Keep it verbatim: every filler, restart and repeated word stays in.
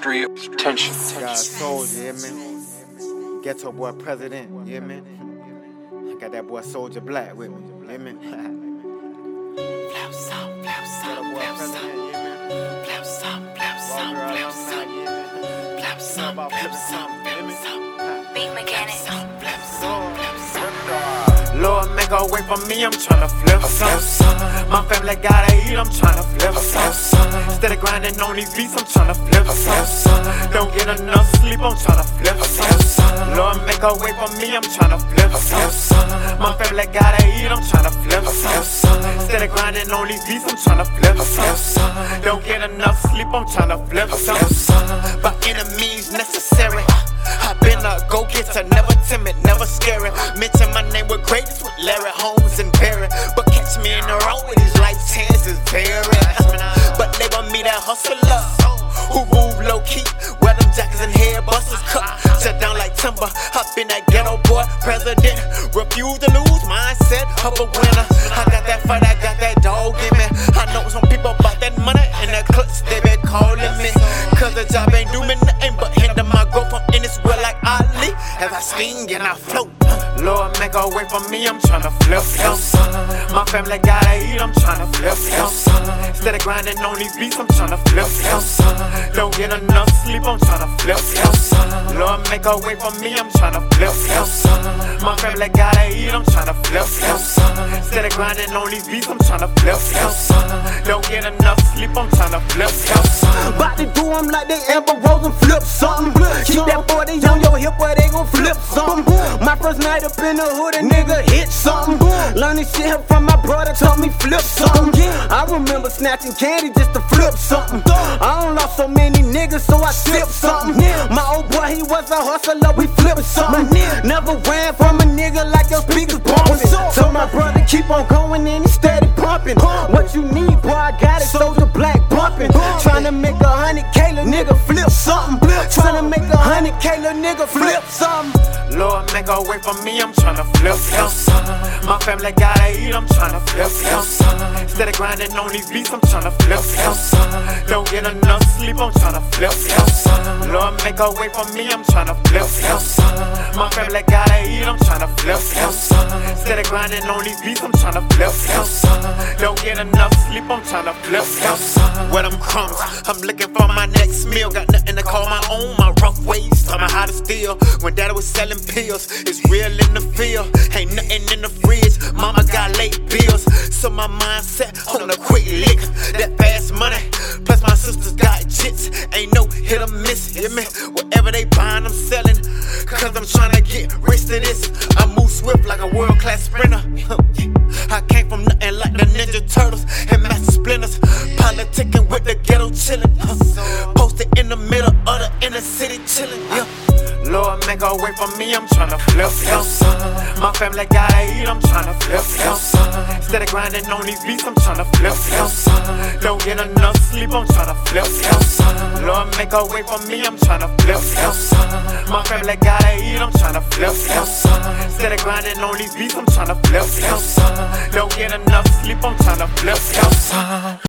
Street tension. Got a soldier, you hear me? Ghetto boy president, you hear me? I got that boy Soldier Black with me, you hear me? Flap some, flap some, flap some, flap some, flap some, flap some, flap some, flap some, flap some, beat mechanic, flap some, flap some. Lord, make a way for me, I'm tryna flip some. My family gotta eat, I'm tryna flip some. Instead of grinding on these beats, I'm tryna flip some. Don't get enough sleep, I'm tryna flip some. Lord, make a way for me, I'm tryna flip some. My family gotta eat, I'm tryna flip some. Instead of grinding on these beats, I'm tryna flip some. Don't get enough sleep, I'm tryna flip some. By enemies necessary, I've been a go-getter, never timid, never scary. Mention my name with greatest with Larry Holmes and Barry, but catch me in the road with these life chances vary. But label me that hustler who move low-key, wear them jackets and head busters, cut, shut down like timber. Hop in that ghetto boy president, refuse to lose, mindset of a winner. I got that fight, I got that dog in me. I know some people about that money and that clutch, they been calling me, cause the job ain't do me nothing but hinder my growth. I'm in this world like Ali, as I sting and I float. Lord, make a way for me, I'm tryna flip some. My family gotta eat, I'm tryna flip some. Instead of grinding on these beats, I'm tryna flip some. Don't get enough sleep, I'm tryna flip some. Lord, make a way for me, I'm tryna flip some. My family gotta eat, I'm tryna flip some. Instead of grinding on these beats, I'm tryna flip some. Don't get enough sleep, I'm tryna flip some. Bout to do them like they Amber Rose and flip something. Keep that forty on your hip where they gon' flip something. My first night up in the hood, a nigga hit something. Learn this shit from my brother, told me flip something. I remember snatching candy just to flip something. I don't lost so many niggas, so I slipped something. My old boy, he was a hustler, we flipped something. Never ran from a nigga like your speakers bumping. So my brother keep on going and he steady pumping. What you need, boy, I got it, Soldier Black bumping. Tryna make a hundred K, little nigga flip something. Tryna make a hundred K, little nigga flip something. Lord, make a way for me, I'm tryna flip some. My family gotta eat, I'm tryna flip some. Instead of grinding on these beats, I'm tryna flip some. Don't get enough sleep, I'm tryna flip some. Lord, make a way for me, I'm tryna flip some. My family gotta eat, I'm tryna flip some. Instead of grinding on these beats, I'm tryna flip some. Don't get enough sleep, I'm tryna flip some. Where them crumbs, I'm looking for my next meal. Got nothing to call my own, my rough ways taught me how to steal. When daddy was selling pills, it's real in the field. Ain't nothing in the fridge, mama got late bills. So my mindset on a quick lick, that fast money. Plus my sisters got jits, ain't no hit or miss, hear me? Whatever they buying, I'm selling, cause I'm tryna get rich to this. I move swift like a world-class sprinter. I came from nothing like the Ninja Turtles and Master Splinters. Politicking with the ghetto chillin', posted in the middle of the inner city chillin', yeah. Lord, make a way for me, I'm tryna flip some. My family gotta eat, I'm tryna flip some. Instead of grinding on these beats, I'm tryna flip some. Don't get enough sleep, I'm tryna flip some. Lord, make a way for me, I'm tryna flip some. My family gotta eat, I'm tryna flip some. Instead of grinding on these beats, I'm tryna flip some. Don't get enough sleep, I'm tryna flip some.